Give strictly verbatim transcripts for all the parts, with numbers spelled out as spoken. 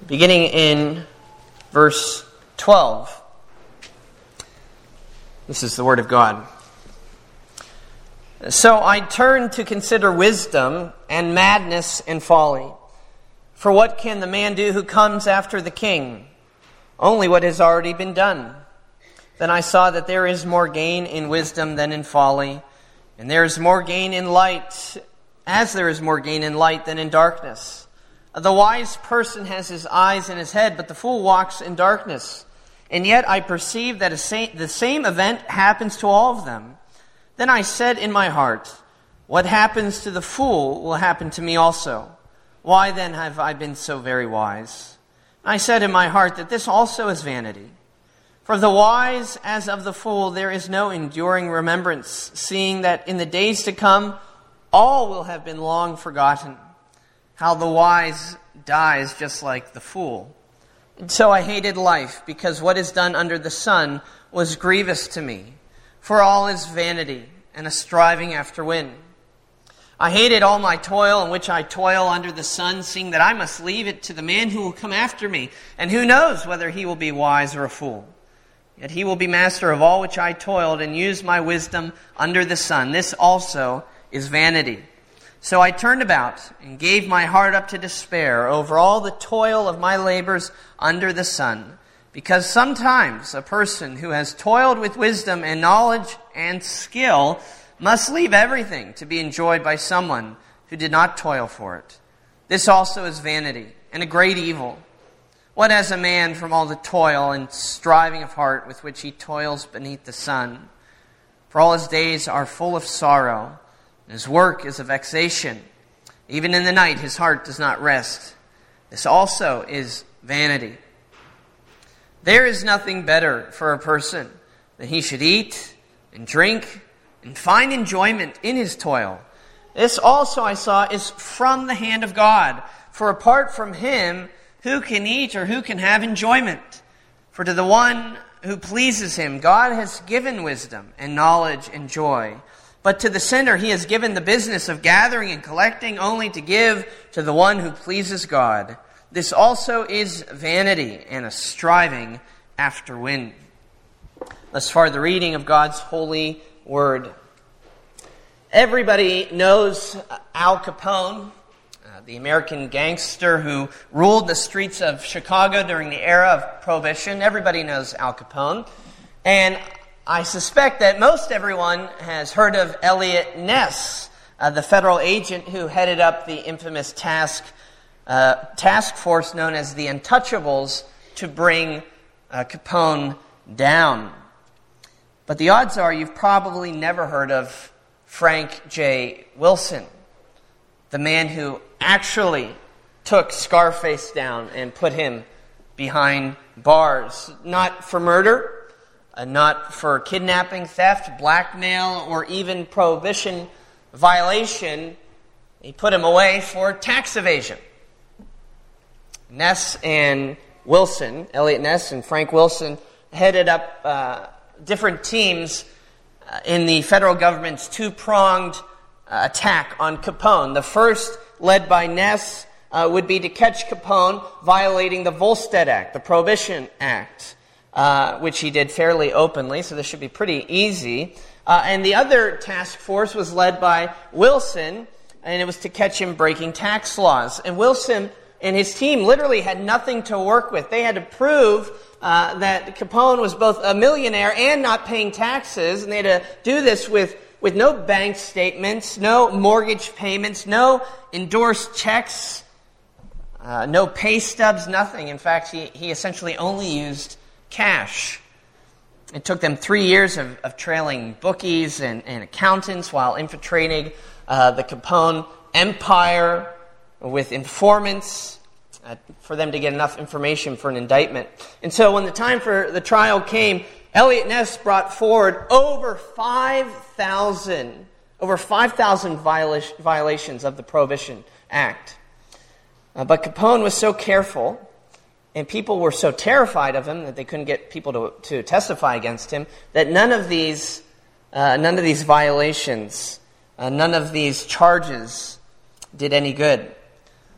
beginning in verse twelve. This is the word of God. So I turned to consider wisdom and madness and folly. For what can the man do who comes after the king? Only what has already been done. Then I saw that there is more gain in wisdom than in folly, and there is more gain in light, as there is more gain in light than in darkness. The wise person has his eyes in his head, but the fool walks in darkness. And yet I perceive that a sa- the same event happens to all of them. Then I said in my heart, what happens to the fool will happen to me also. Why then have I been so very wise? I said in my heart that this also is vanity. For the wise as of the fool there is no enduring remembrance, seeing that in the days to come all will have been long forgotten. How the wise dies just like the fool. And so I hated life, because what is done under the sun was grievous to me. For all is vanity and a striving after wind. I hated all my toil in which I toil under the sun, seeing that I must leave it to the man who will come after me, and who knows whether he will be wise or a fool. Yet he will be master of all which I toiled and used my wisdom under the sun. This also is vanity. So I turned about and gave my heart up to despair over all the toil of my labors under the sun. Because sometimes a person who has toiled with wisdom and knowledge and skill must leave everything to be enjoyed by someone who did not toil for it. This also is vanity and a great evil. What has a man from all the toil and striving of heart with which he toils beneath the sun? For all his days are full of sorrow, and his work is a vexation. Even in the night his heart does not rest. This also is vanity. There is nothing better for a person than he should eat and drink and find enjoyment in his toil. This also I saw is from the hand of God. For apart from him, who can eat or who can have enjoyment? For to the one who pleases him, God has given wisdom and knowledge and joy. But to the sinner he has given the business of gathering and collecting, only to give to the one who pleases God. This also is vanity and a striving after wind. Thus far, the reading of God's holy word. Everybody knows Al Capone, uh, the American gangster who ruled the streets of Chicago during the era of Prohibition. Everybody knows Al Capone. And I suspect that most everyone has heard of Eliot Ness, uh, the federal agent who headed up the infamous task uh, task force known as the Untouchables to bring uh, Capone down. But the odds are you've probably never heard of Frank J. Wilson, the man who actually took Scarface down and put him behind bars. Not for murder, uh, not for kidnapping, theft, blackmail, or even prohibition violation. He put him away for tax evasion. Ness and Wilson, Eliot Ness and Frank Wilson, headed up uh, different teams uh, in the federal government's two-pronged uh, attack on Capone. The first, led by Ness, uh, would be to catch Capone violating the Volstead Act, the Prohibition Act, uh, which he did fairly openly, so this should be pretty easy. Uh, and the other task force was led by Wilson, and it was to catch him breaking tax laws. And Wilson and his team literally had nothing to work with. They had to prove uh, that Capone was both a millionaire and not paying taxes, and they had to do this with, with no bank statements, no mortgage payments, no endorsed checks, uh, no pay stubs, nothing. In fact, he, he essentially only used cash. It took them three years of, of trailing bookies and, and accountants while infiltrating uh, the Capone empire with informants uh, for them to get enough information for an indictment. And so when the time for the trial came, Eliot Ness brought forward over five thousand over five thousand viola- violations of the Prohibition Act. Uh, but Capone was so careful, and people were so terrified of him that they couldn't get people to, to testify against him, that none of these uh, none of these violations, uh, none of these charges did any good.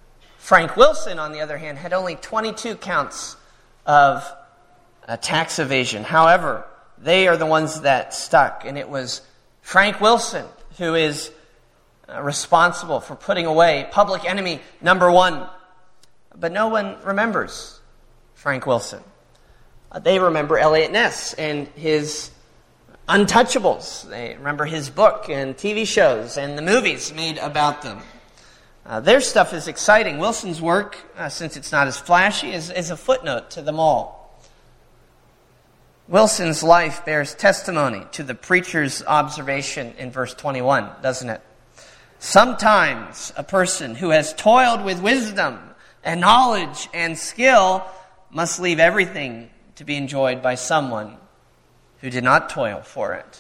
Frank Wilson, on the other hand, had only twenty-two counts of uh, tax evasion. However, they are the ones that stuck, and it was Frank Wilson who is uh, responsible for putting away public enemy number one. But no one remembers Frank Wilson. Uh, they remember Eliot Ness and his Untouchables. They remember his book and T V shows and the movies made about them. Uh, their stuff is exciting. Wilson's work, uh, since it's not as flashy, is, is a footnote to them all. Wilson's life bears testimony to the preacher's observation in verse twenty-one, doesn't it? Sometimes a person who has toiled with wisdom and knowledge and skill must leave everything to be enjoyed by someone who did not toil for it.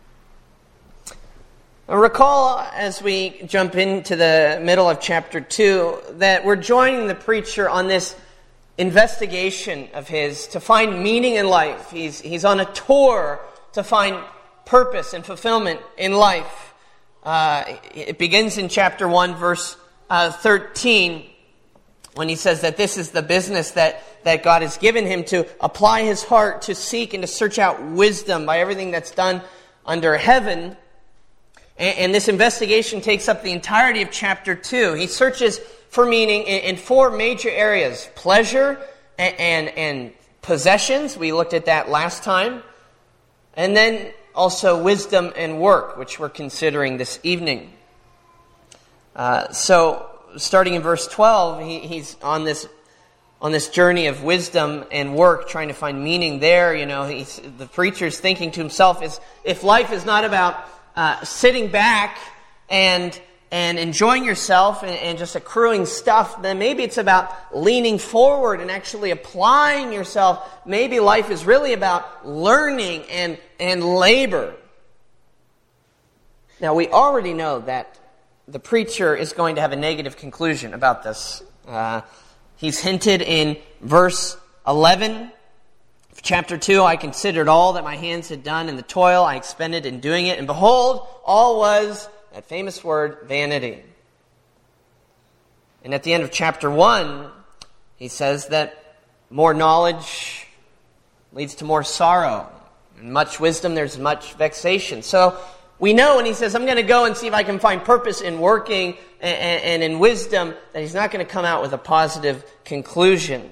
Recall, as we jump into the middle of chapter two, that we're joining the preacher on this investigation of his to find meaning in life. He's, he's on a tour to find purpose and fulfillment in life. Uh, it begins in chapter one, verse uh, thirteen, when he says that this is the business that, that God has given him, to apply his heart to seek and to search out wisdom by everything that's done under heaven. And, and this investigation takes up the entirety of chapter two. He searches for meaning in, in four major areas: pleasure and, and, and possessions. We looked at that last time. And then also wisdom and work, which we're considering this evening. Uh, so, starting in verse twelve, he, he's on this on this journey of wisdom and work, trying to find meaning there. You know, he's, the preacher's thinking to himself, is if life is not about uh, sitting back and and enjoying yourself and, and just accruing stuff, then maybe it's about leaning forward and actually applying yourself. Maybe life is really about learning and, and labor. Now, we already know that the preacher is going to have a negative conclusion about this. Uh, he's hinted in verse eleven of chapter two, I considered all that my hands had done and the toil I expended in doing it, and behold, all was, that famous word, vanity. And at the end of chapter one, he says that more knowledge leads to more sorrow. And much wisdom, there's much vexation. So we know when he says, I'm going to go and see if I can find purpose in working and, and in wisdom, that he's not going to come out with a positive conclusion.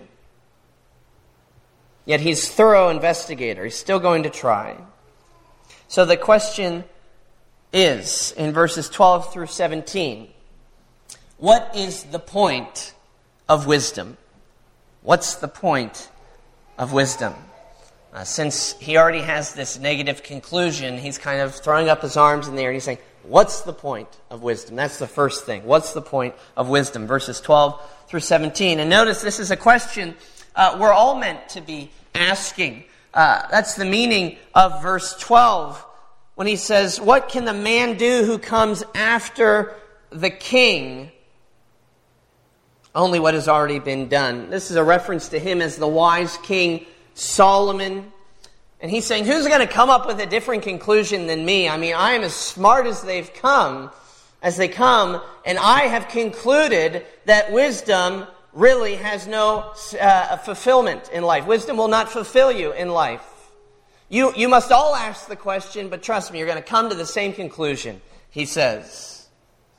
Yet he's a thorough investigator. He's still going to try. So the question is, in verses twelve through seventeen, what is the point of wisdom? What's the point of wisdom? Uh, since he already has this negative conclusion, he's kind of throwing up his arms in the air and he's saying, what's the point of wisdom? That's the first thing. What's the point of wisdom? Verses twelve through seventeen. And notice this is a question uh, we're all meant to be asking. Uh, that's the meaning of verse twelve. When he says, what can the man do who comes after the king? Only what has already been done. This is a reference to him as the wise king Solomon. And he's saying, who's going to come up with a different conclusion than me? I mean, I am as smart as they've come, as they come, and I have concluded that wisdom really has no uh, fulfillment in life. Wisdom will not fulfill you in life. You, you must all ask the question, but trust me, you're going to come to the same conclusion, he says.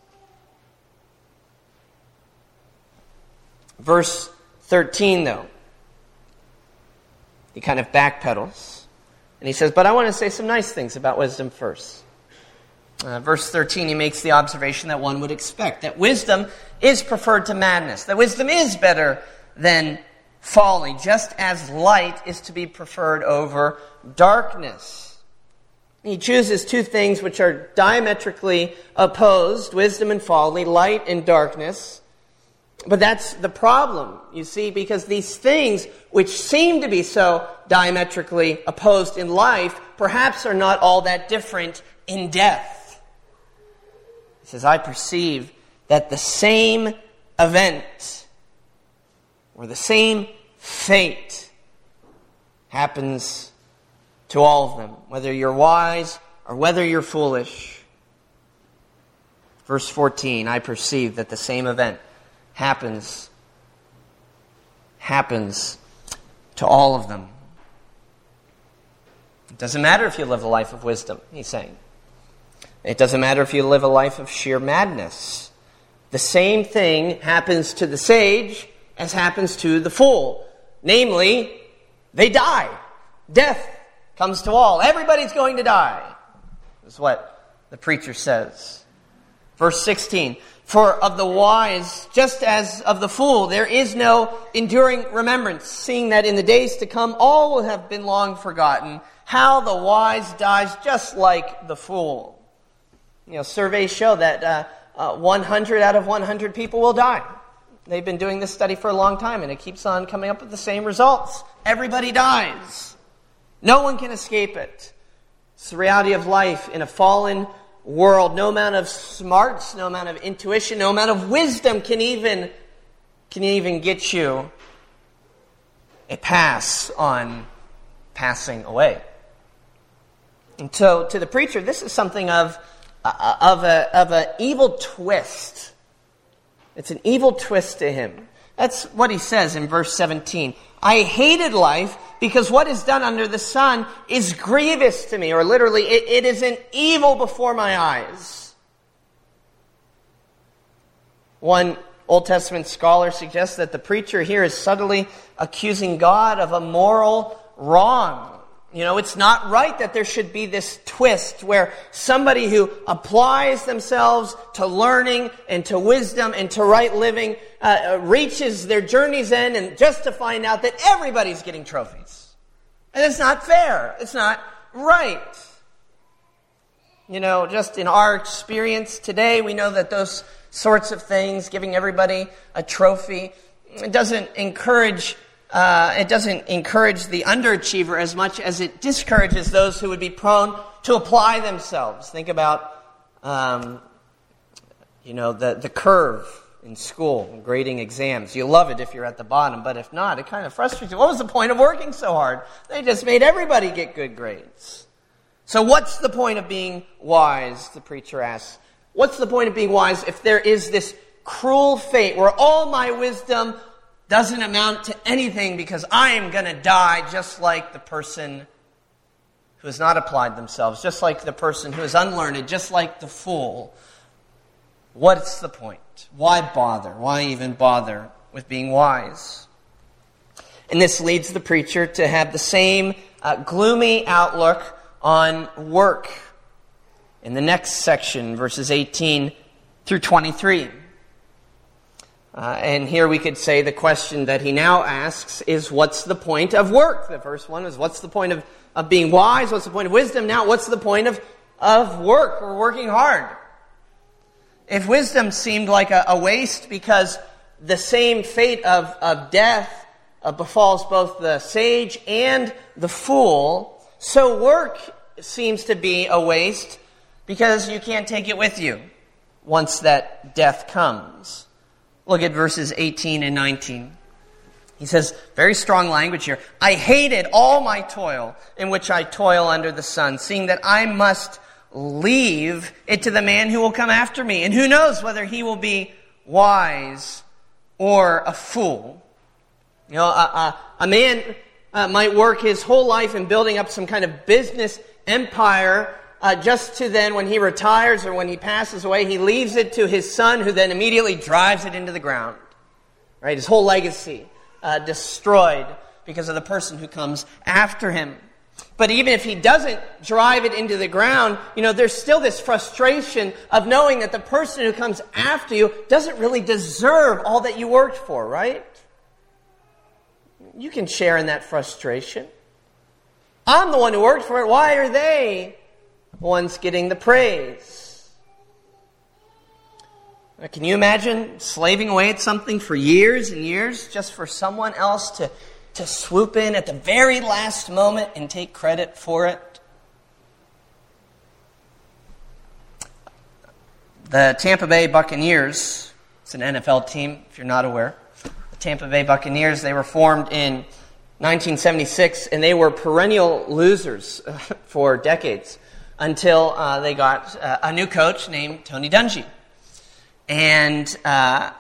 Verse thirteen, though, he kind of backpedals. And he says, but I want to say some nice things about wisdom first. Uh, verse thirteen, he makes the observation that one would expect, that wisdom is preferred to madness, that wisdom is better than folly, just as light is to be preferred over darkness. He chooses two things which are diametrically opposed, wisdom and folly, light and darkness. But that's the problem, you see, because these things which seem to be so diametrically opposed in life perhaps are not all that different in death. He says, I perceive that the same event or the same fate happens to all of them, whether you're wise or whether you're foolish. Verse fourteen, I perceive that the same event happens, happens to all of them. It doesn't matter if you live a life of wisdom, he's saying. It doesn't matter if you live a life of sheer madness. The same thing happens to the sage as happens to the fool. Namely, they die. Death comes to all. Everybody's going to die. That's what the preacher says. Verse sixteen, for of the wise, just as of the fool, there is no enduring remembrance, seeing that in the days to come all will have been long forgotten. How the wise dies just like the fool. You know, surveys show that uh, uh, one hundred out of one hundred people will die. They've been doing this study for a long time, and it keeps on coming up with the same results. Everybody dies. No one can escape it. It's the reality of life in a fallen world. No amount of smarts, no amount of intuition, no amount of wisdom can even, can even get you a pass on passing away. And so, to the preacher, this is something of uh, of a of an evil twist. It's an evil twist to him. That's what he says in verse seventeen. I hated life because what is done under the sun is grievous to me, or literally, it, it is an evil before my eyes. One Old Testament scholar suggests that the preacher here is subtly accusing God of a moral wrong. You know, it's not right that there should be this twist where somebody who applies themselves to learning and to wisdom and to right living uh, reaches their journey's end, and just to find out that everybody's getting trophies. And it's not fair. It's not right. You know, just in our experience today, we know that those sorts of things, giving everybody a trophy, it doesn't encourage Uh, it doesn't encourage the underachiever as much as it discourages those who would be prone to apply themselves. Think about, um, you know, the, the curve in school, grading exams. You love it if you're at the bottom, but if not, it kind of frustrates you. What was the point of working so hard? They just made everybody get good grades. So what's the point of being wise, the preacher asks. What's the point of being wise if there is this cruel fate where all my wisdom doesn't amount to anything because I am going to die just like the person who has not applied themselves, just like the person who is unlearned, just like the fool. What's the point? Why bother? Why even bother with being wise? And this leads the preacher to have the same uh, gloomy outlook on work in the next section, verses eighteen through twenty-three. Uh, and here we could say the question that he now asks is, what's the point of work? The first one is, what's the point of, of being wise? What's the point of wisdom? Now, what's the point of, of work or working hard? If wisdom seemed like a, a waste because the same fate of, of death uh, befalls both the sage and the fool, so work seems to be a waste because you can't take it with you once that death comes. Look at verses eighteen and nineteen. He says, very strong language here. I hated all my toil in which I toil under the sun, seeing that I must leave it to the man who will come after me. And who knows whether he will be wise or a fool. You know, a, a, a man uh, might work his whole life in building up some kind of business empire, Uh, just to then, when he retires or when he passes away, he leaves it to his son, who then immediately drives it into the ground. Right? His whole legacy uh, destroyed because of the person who comes after him. But even if he doesn't drive it into the ground, you know, there's still this frustration of knowing that the person who comes after you doesn't really deserve all that you worked for, right? You can share in that frustration. I'm the one who worked for it. Why are they one's getting the praise? Now, can you imagine slaving away at something for years and years just for someone else to, to swoop in at the very last moment and take credit for it? The Tampa Bay Buccaneers, it's an N F L team if you're not aware. The Tampa Bay Buccaneers, they were formed in nineteen seventy-six, and they were perennial losers for decades, until uh, they got uh, a new coach named Tony Dungy. And uh,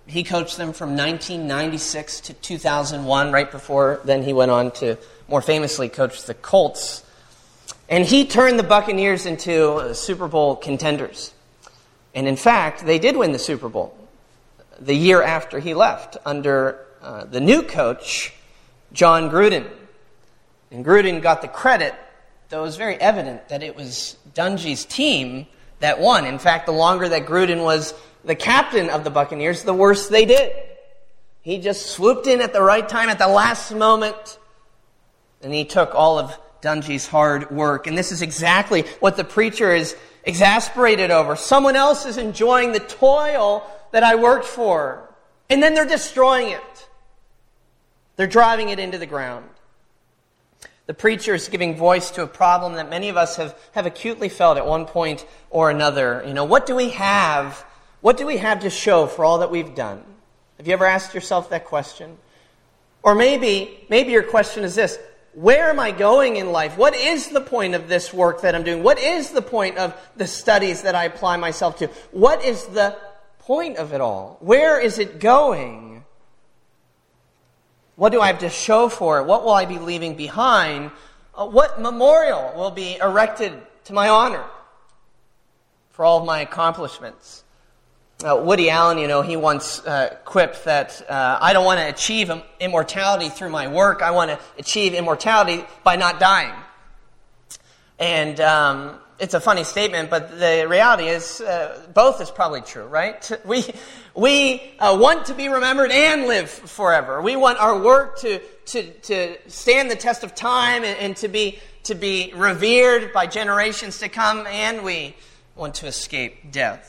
He coached them from nineteen ninety-six to two thousand one, right before then he went on to more famously coach the Colts. And he turned the Buccaneers into Super Bowl contenders. And in fact, they did win the Super Bowl the year after he left under uh, the new coach, John Gruden. And Gruden got the credit, though it was very evident that it was Dungy's team that won. In fact, the longer that Gruden was the captain of the Buccaneers, the worse they did. He just swooped in at the right time, at the last moment, and he took all of Dungy's hard work. And this is exactly what the preacher is exasperated over. Someone else is enjoying the toil that I worked for, and then they're destroying it. They're driving it into the ground. The preacher is giving voice to a problem that many of us have, have acutely felt at one point or another. You know, what do we have? What do we have to show for all that we've done? Have you ever asked yourself that question? Or maybe, maybe your question is this: where am I going in life? What is the point of this work that I'm doing? What is the point of the studies that I apply myself to? What is the point of it all? Where is it going? What do I have to show for it? What will I be leaving behind? Uh, what memorial will be erected to my honor for all of my accomplishments? Uh, Woody Allen, you know, he once uh, quipped that uh, I don't want to achieve immortality through my work. I want to achieve immortality by not dying. And um, it's a funny statement, but the reality is uh, both is probably true, right? We we uh, want to be remembered and live forever. We want our work to to to stand the test of time and, and to be to be revered by generations to come, and we want to escape death.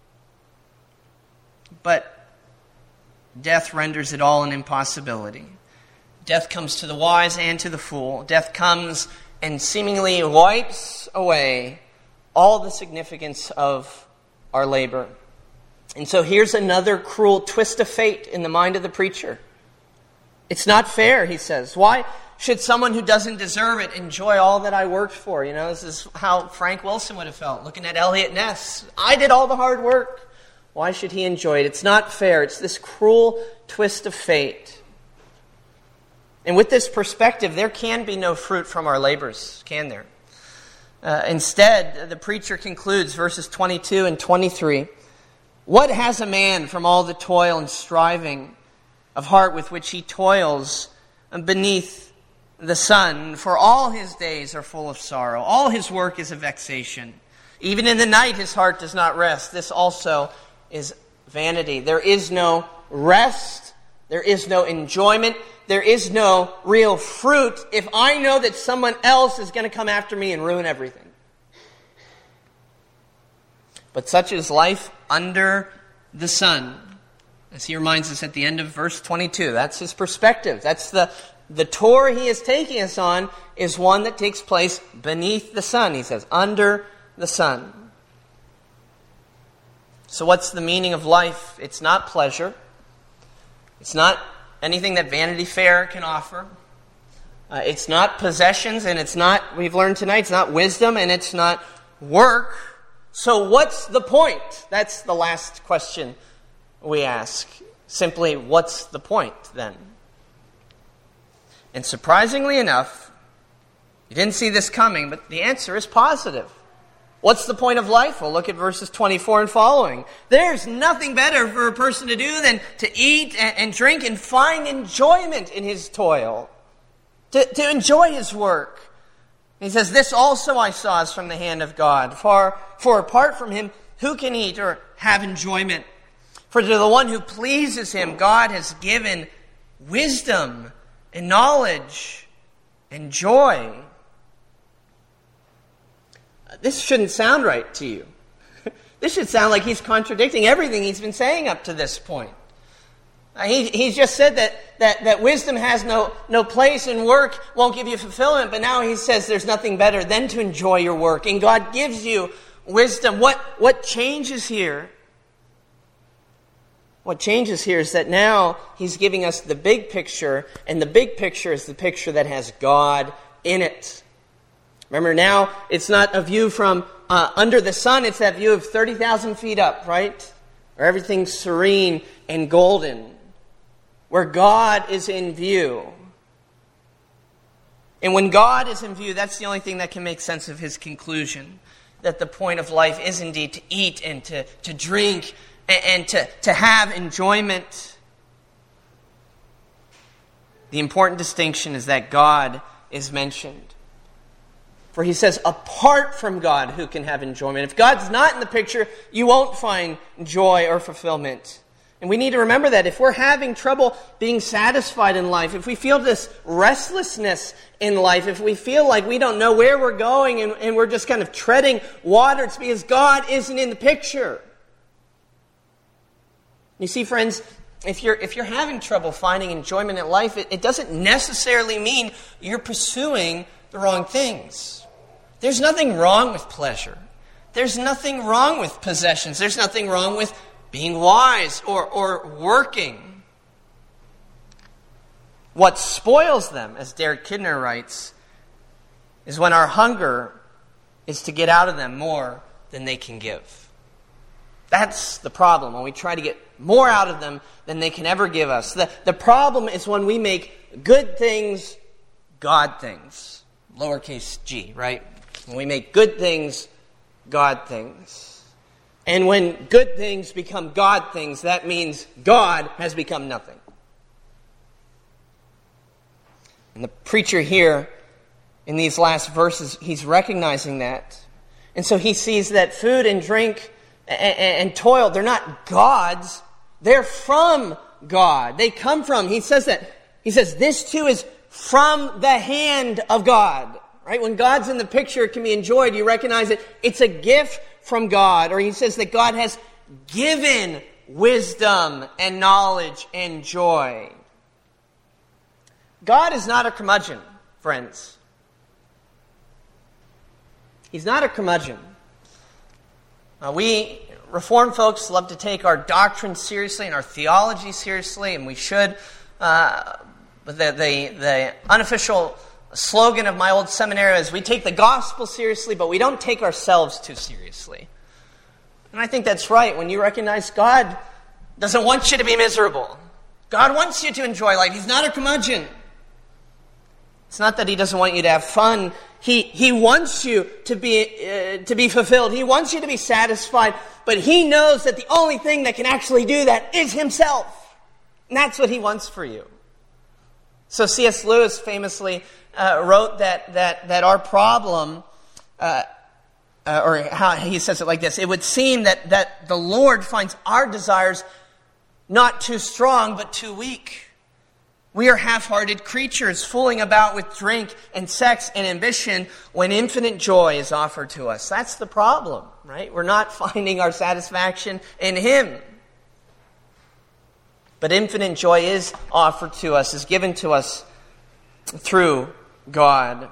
But death renders it all an impossibility. Death comes to the wise and to the fool. Death comes and seemingly wipes away all the significance of our labor. And so here's another cruel twist of fate in the mind of the preacher. It's not fair, he says. Why should someone who doesn't deserve it enjoy all that I worked for? You know, this is how Frank Wilson would have felt, looking at Elliot Ness. I did all the hard work. Why should he enjoy it? It's not fair. It's this cruel twist of fate. And with this perspective, there can be no fruit from our labors, can there? Uh, instead, the preacher concludes verses twenty-two and twenty-three. What has a man from all the toil and striving of heart with which he toils beneath the sun? For all his days are full of sorrow. All his work is a vexation. Even in the night his heart does not rest. This also is vanity. There is no rest. There is no enjoyment. There is no real fruit if I know that someone else is going to come after me and ruin everything. But such is life under the sun. As he reminds us at the end of verse twenty-two. That's his perspective. That's the, the tour he is taking us on is one that takes place beneath the sun. He says, under the sun. So what's the meaning of life? It's not pleasure. It's not anything that Vanity Fair can offer. Uh, it's not possessions, and it's not, we've learned tonight, it's not wisdom, and it's not work. So what's the point? That's the last question we ask. Simply, what's the point then? And surprisingly enough, you didn't see this coming, but the answer is positive. What's the point of life? Well, look at verses twenty-four and following. There's nothing better for a person to do than to eat and drink and find enjoyment in his toil. To, to enjoy his work. He says, this also I saw is from the hand of God. For, for apart from him, who can eat or have enjoyment? For to the one who pleases him, God has given wisdom and knowledge and joy. This shouldn't sound right to you. This should sound like he's contradicting everything he's been saying up to this point. Uh, he, he's just said that, that, that wisdom has no, no place and work won't give you fulfillment, but now he says there's nothing better than to enjoy your work, and God gives you wisdom. What, what changes here? What changes here is that now he's giving us the big picture, and the big picture is the picture that has God in it. Remember, now it's not a view from uh, under the sun, it's that view of thirty thousand feet up, right? where everything's serene and golden, where God is in view. And when God is in view, that's the only thing that can make sense of his conclusion, that the point of life is indeed to eat and to, to drink and, and to, to have enjoyment. The important distinction is that God is mentioned. For he says, apart from God, who can have enjoyment? If God's not in the picture, you won't find joy or fulfillment. And we need to remember that if we're having trouble being satisfied in life, if we feel this restlessness in life, if we feel like we don't know where we're going and, and we're just kind of treading water, it's because God isn't in the picture. You see, friends, if you're if you're having trouble finding enjoyment in life, it, it doesn't necessarily mean you're pursuing the wrong things. There's nothing wrong with pleasure. There's nothing wrong with possessions. There's nothing wrong with being wise or, or working. What spoils them, as Derek Kidner writes, is when our hunger is to get out of them more than they can give. That's the problem, when we try to get more out of them than they can ever give us. The, the problem is when we make good things God things. Lowercase g, right? When we make good things God things. And when good things become God things, that means God has become nothing. And the preacher here, in these last verses, he's recognizing that. And so he sees that food and drink and, and, and toil, they're not gods. They're from God. They come from, he says that, he says, this too is from the hand of God. Right? When God's in the picture, it can be enjoyed. You recognize it. It's a gift from God. Or he says that God has given wisdom and knowledge and joy. God is not a curmudgeon, friends. He's not a curmudgeon. Uh, we Reformed folks love to take our doctrine seriously and our theology seriously, and we should. Uh, but the, the, the unofficial slogan of my old seminary is we take the gospel seriously, but we don't take ourselves too seriously. And I think that's right. When you recognize God doesn't want you to be miserable. God wants you to enjoy life. He's not a curmudgeon. It's not that he doesn't want you to have fun. He, he wants you to be, uh, to be fulfilled. He wants you to be satisfied. But he knows that the only thing that can actually do that is himself. And that's what he wants for you. So C S Lewis famously uh, wrote that, that, that our problem, uh, uh, or how he says it like this, it would seem that, that the Lord finds our desires not too strong, but too weak. We are half-hearted creatures fooling about with drink and sex and ambition when infinite joy is offered to us. That's the problem, right? We're not finding our satisfaction in him. But infinite joy is offered to us, is given to us through God.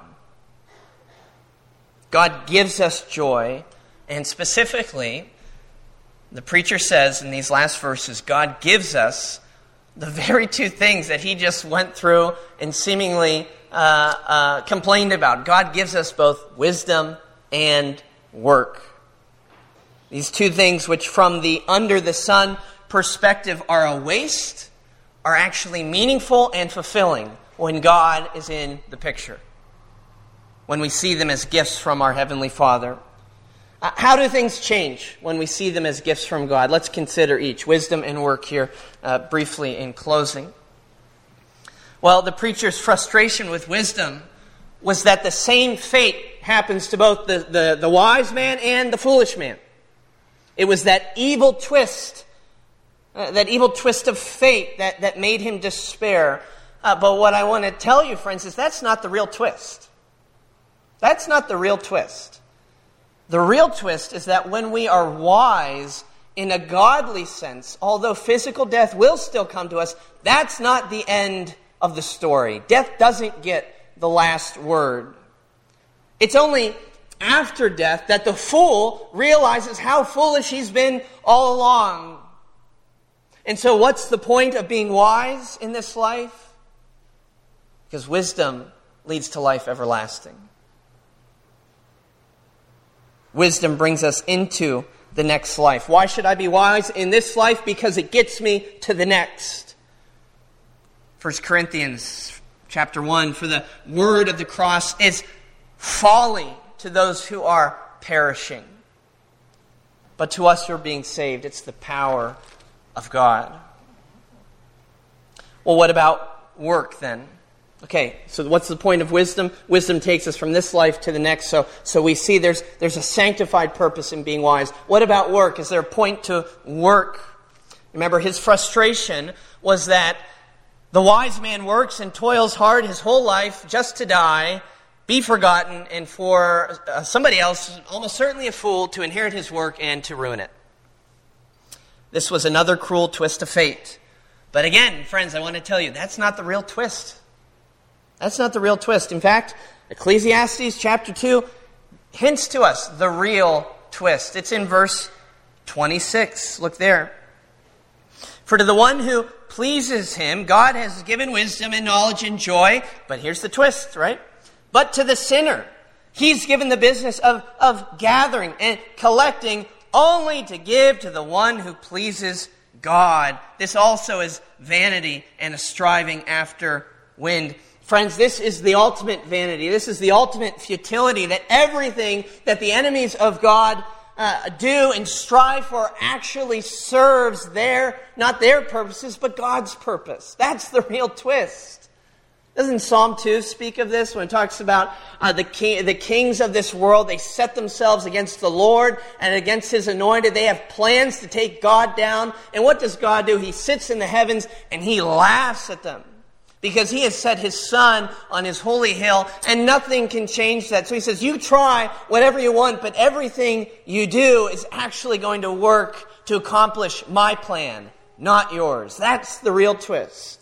God gives us joy, and specifically, the preacher says in these last verses, God gives us the very two things that he just went through and seemingly uh, uh, complained about. God gives us both wisdom and work. These two things which from the under the sun perspective are a waste are actually meaningful and fulfilling when God is in the picture. When we see them as gifts from our Heavenly Father. Uh, how do things change when we see them as gifts from God? Let's consider each. Wisdom and work here uh, briefly in closing. Well, the preacher's frustration with wisdom was that the same fate happens to both the, the, the wise man and the foolish man. It was that evil twist, uh, that evil twist of fate that, that made him despair. Uh, but what I want to tell you, friends, is that's not the real twist. That's not the real twist. The real twist is that when we are wise in a godly sense, although physical death will still come to us, that's not the end of the story. Death doesn't get the last word. It's only after death that the fool realizes how foolish he's been all along. And so what's the point of being wise in this life? Because wisdom leads to life everlasting. Wisdom brings us into the next life. Why should I be wise in this life? Because it gets me to the next. First Corinthians chapter one, for the word of the cross is folly to those who are perishing. But to us who are being saved, it's the power of God. Well, what about work then? Okay, so what's the point of wisdom? Wisdom takes us from this life to the next. So, so we see there's, there's a sanctified purpose in being wise. What about work? Is there a point to work? Remember, his frustration was that the wise man works and toils hard his whole life just to die, be forgotten, and for uh, somebody else, almost certainly a fool, to inherit his work and to ruin it. This was another cruel twist of fate. But again, friends, I want to tell you, that's not the real twist. That's not the real twist. In fact, Ecclesiastes chapter two hints to us the real twist. It's in verse twenty-six. Look there. For to the one who pleases him, God has given wisdom and knowledge and joy. But here's the twist, right? But to the sinner, he's given the business of, of gathering and collecting only to give to the one who pleases God. This also is vanity and a striving after wind. Friends, this is the ultimate vanity. This is the ultimate futility, that everything that the enemies of God uh, do and strive for actually serves their, not their purposes, but God's purpose. That's the real twist. Doesn't Psalm two speak of this when it talks about uh, the king, the kings of this world? They set themselves against the Lord and against His anointed. They have plans to take God down. And what does God do? He sits in the heavens and He laughs at them, because He has set His Son on His holy hill, and nothing can change that. So He says, you try whatever you want, but everything you do is actually going to work to accomplish my plan, not yours. That's the real twist.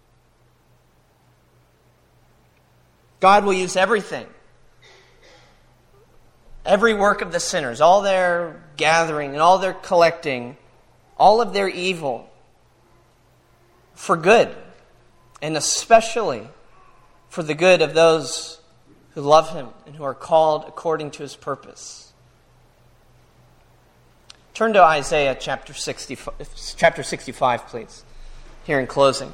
God will use everything, every work of the sinners, all their gathering and all their collecting, all of their evil, for good. And especially for the good of those who love Him and who are called according to His purpose. Turn to Isaiah chapter sixty-five, chapter sixty-five, please, here in closing.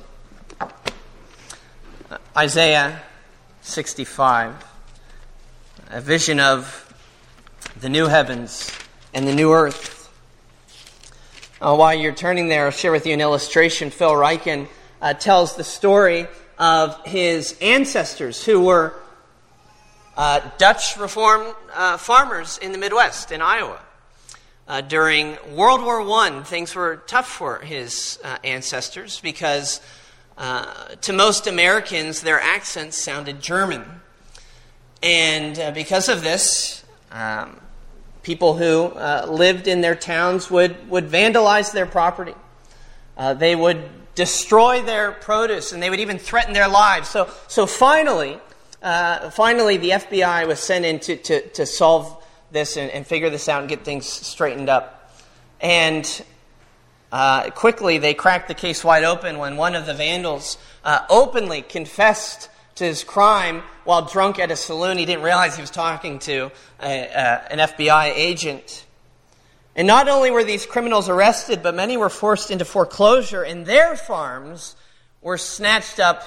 Isaiah sixty-five, a vision of the new heavens and the new earth. Uh, while you're turning there, I'll share with you an illustration. Phil Ryken Uh, tells the story of his ancestors who were uh, Dutch Reformed uh, farmers in the Midwest, in Iowa. Uh, during World War One, things were tough for his uh, ancestors because uh, to most Americans, their accents sounded German. And uh, because of this, um, people who uh, lived in their towns would, would vandalize their property. Uh, they would destroy their produce, and they would even threaten their lives. So, so finally, uh, finally, the F B I was sent in to, to, to solve this and, and figure this out and get things straightened up. And uh, quickly, they cracked the case wide open when one of the vandals uh, openly confessed to his crime while drunk at a saloon. He didn't realize he was talking to a, uh, an F B I agent. And not only were these criminals arrested, but many were forced into foreclosure, and their farms were snatched up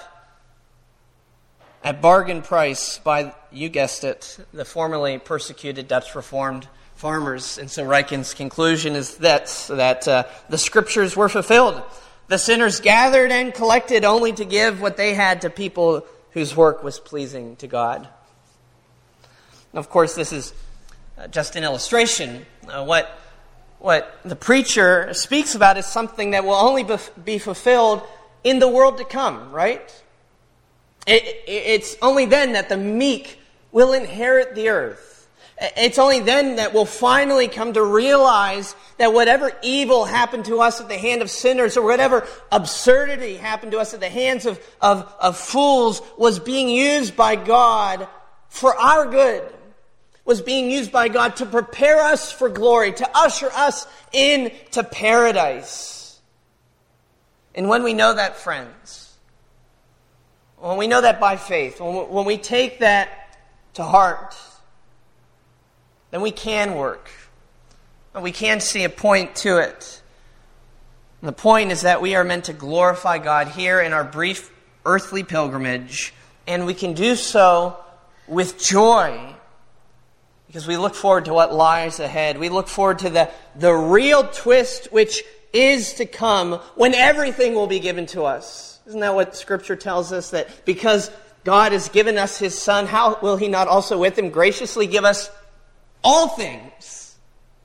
at bargain price by, you guessed it, the formerly persecuted Dutch Reformed farmers. And so Ryken's conclusion is that, that uh, the Scriptures were fulfilled. The sinners gathered and collected only to give what they had to people whose work was pleasing to God. And of course, this is just an illustration. Uh, what What the preacher speaks about is something that will only be fulfilled in the world to come, right? It, it's only then that the meek will inherit the earth. It's only then that we'll finally come to realize that whatever evil happened to us at the hand of sinners, or whatever absurdity happened to us at the hands of, of, of fools, was being used by God for our good. Was being used by God to prepare us for glory, to usher us into paradise. And when we know that, friends, when we know that by faith, when we take that to heart, then we can work. we can see a point to it. The point is that we are meant to glorify God here in our brief earthly pilgrimage, and we can do so with joy because we look forward to what lies ahead. We look forward to the, the real twist which is to come when everything will be given to us. Isn't that what Scripture tells us? That because God has given us His Son, how will He not also with Him graciously give us all things?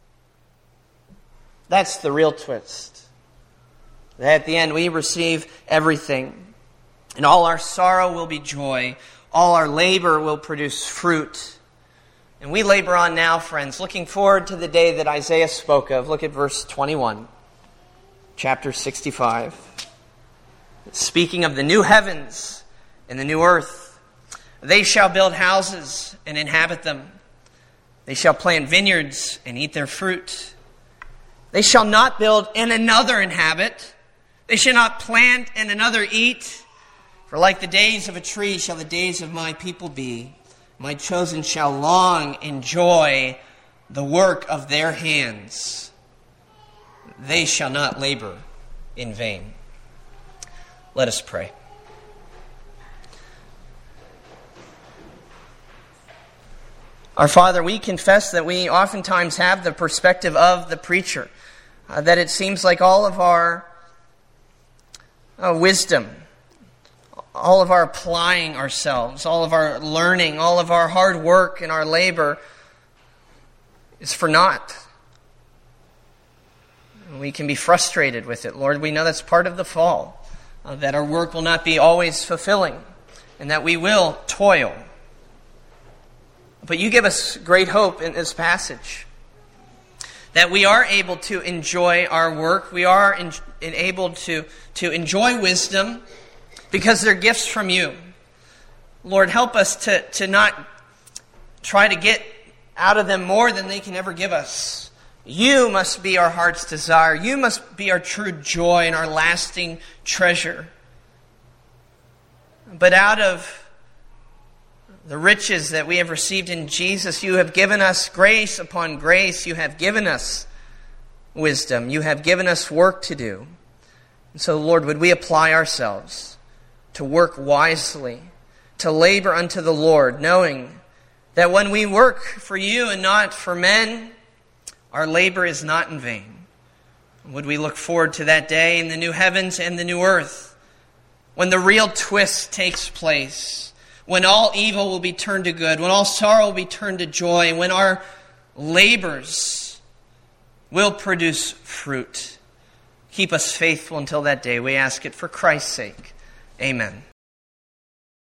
That's the real twist. That at the end we receive everything. And all our sorrow will be joy. All our labor will produce fruit. And we labor on now, friends, looking forward to the day that Isaiah spoke of. Look at verse twenty-one, chapter sixty-five. Speaking of the new heavens and the new earth. They shall build houses and inhabit them. They shall plant vineyards and eat their fruit. They shall not build and another inhabit. They shall not plant and another eat. For like the days of a tree shall the days of my people be. My chosen shall long enjoy the work of their hands. They shall not labor in vain. Let us pray. Our Father, we confess that we oftentimes have the perspective of the preacher, uh, that it seems like all of our uh, wisdom, all of our applying ourselves, all of our learning, all of our hard work and our labor is for naught. We can be frustrated with it. Lord, we know that's part of the fall, uh, that our work will not be always fulfilling, and that we will toil. But you give us great hope in this passage, that we are able to enjoy our work, we are in, in able to, to enjoy wisdom, because they're gifts from you. Lord, help us to, to not try to get out of them more than they can ever give us. You must be our heart's desire. You must be our true joy and our lasting treasure. But out of the riches that we have received in Jesus, you have given us grace upon grace. You have given us wisdom. You have given us work to do. And so, Lord, would we apply ourselves to work wisely, to labor unto the Lord, knowing that when we work for you and not for men, our labor is not in vain. Would we look forward to that day in the new heavens and the new earth, when the real twist takes place, when all evil will be turned to good, when all sorrow will be turned to joy, when our labors will produce fruit. Keep us faithful until that day. We ask it for Christ's sake. Amen.